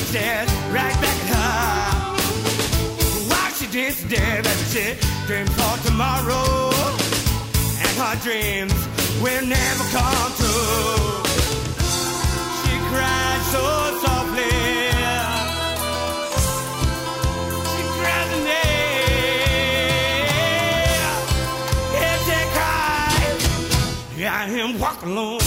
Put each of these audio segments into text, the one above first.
stares right back at her. While she danced there, baby, she dreams for tomorrow, and her dreams will never come true. She cried so softly. She cries in there. If she cried, I am walking alone.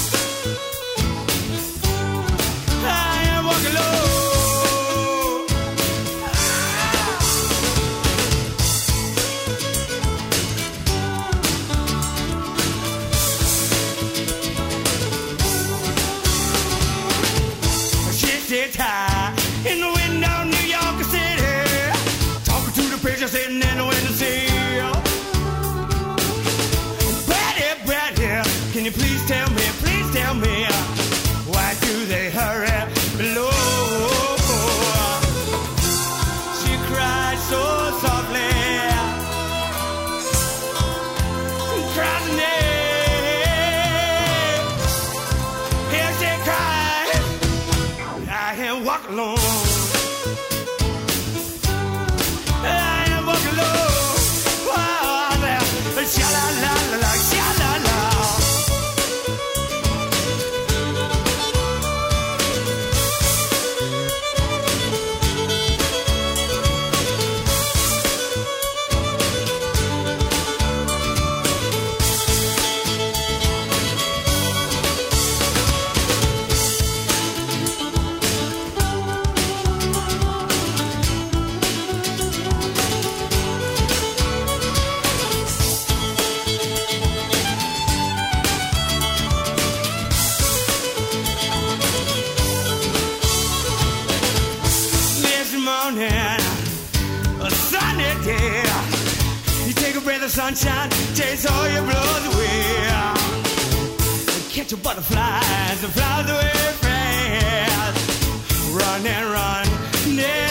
In the window, New York City, talking to the preacher sitting in the window sill. Brady, can you please tell me, why do they hurry below? She cried so softly, cries in there. Here she cried, I am walking alone. I am walking alone. Oh, there. Sha-la-la-la-la, sha-la-la. A sunny day, you take a breath of sunshine, chase all your blues away, catch your butterflies and fly away fast, run and run, never